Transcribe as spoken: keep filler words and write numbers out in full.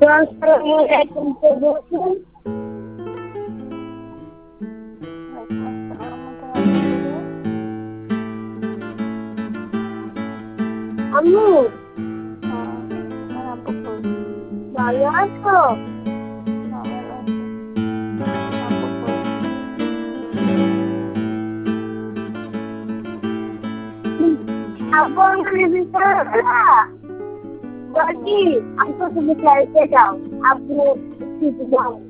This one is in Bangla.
আসসালামু বলুন। আম্মু ভালো আছো? আব্বু আমাকে ভিতরে বলছি, আব্বু তুমি চাইতে যাও, আব্বু